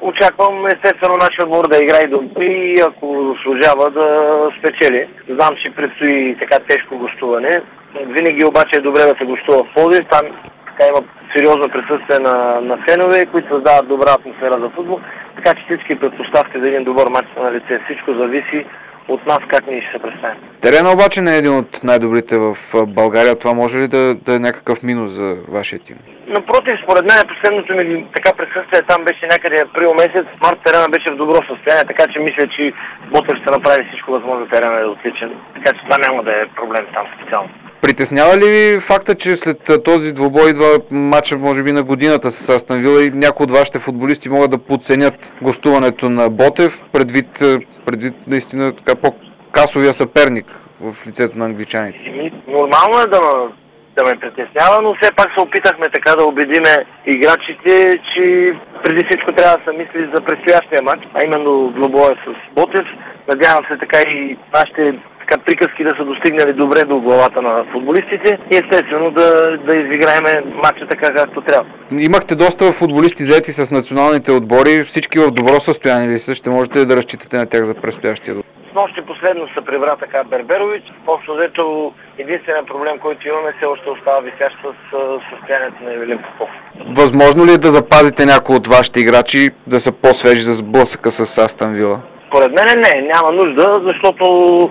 Очаквам естествено нашия отбор да играе добре и ако служава да спечели. Знам, че предстои така тежко гостуване. Винаги обаче е добре да се гостува в Пловдив. Там така има сериозно присъствие на фенове, които създават добра атмосфера за футбол. Така че всички предпоставки за един добър мач са на лице. Всичко зависи от нас как ние ще се представим. Терена обаче не е един от най-добрите в България. Това може ли да е някакъв минус за вашия тим? Напротив, според мен последното ми така присъствие там беше някъде април месец. Март терена беше в добро състояние, така че мисля, че Ботев ще направи всичко възможно терена да е отличен. Така че това няма да е проблем там специално. Притеснява ли ви факта, че след този двубой идва матча може би на годината с Астън Вила и някои от вашите футболисти могат да подценят гостуването на Ботев предвид наистина така по-касовия съперник в лицето на англичаните? Нормално е да ме притеснява, но все пак се опитахме така да убедиме играчите, че преди всичко трябва да се мисли за предстоящия матч, а именно двубоя с Ботев. Надявам се така и нашите приказки да са достигнали добре до главата на футболистите и естествено да изиграеме матча така както трябва. Имахте доста футболисти заети с националните отбори. Всички в добро състояние ли са? Ще можете да разчитате на тях за предстоящия отбор? Снощи последно се прибра така Берберович. Общо взето единственият проблем, който имаме, все още остава висящ с състоянието на Ивелин Попов. Възможно ли е да запазите някои от вашите играчи да са по-свежи за сблъсъка с Астън Вила? Според мен няма нужда, защото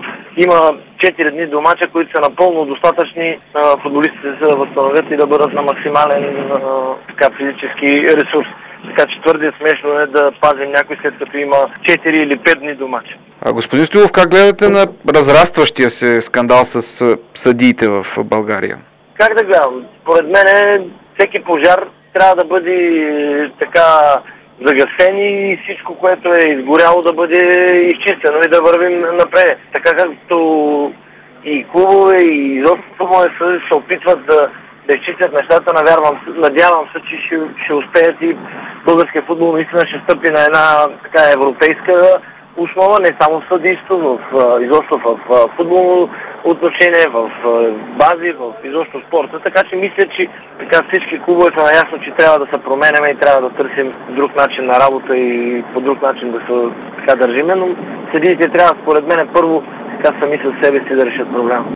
има 4 дни до мача, които са напълно достатъчни футболистите да се възстановят и да бъдат на максимален физически ресурс. Така че твърде смешно е да пазим някой след като има 4 или 5 дни до мача. Господин Стоилов, как гледате на разрастващия се скандал с съдиите в България? Как да гледам? Според мен всеки пожар трябва да бъде така загасен и всичко, което е изгоряло, да бъде изчистено и да вървим напред. Така както и клубове, и изобщо мои съди се опитват да изчистят нещата, надявам се, че ще успеят и българския футбол наистина ще стъпи на една така европейска основа, не само в съдийство, изобщо в футболно отношение, в бази, в изобщо спорта. Така че мисля, че така всички клубове са наясно, че трябва да се променяме и трябва да търсим друг начин на работа и по друг начин да се така държиме, но съдиите трябва според мен първо така сами със себе си да решат проблема.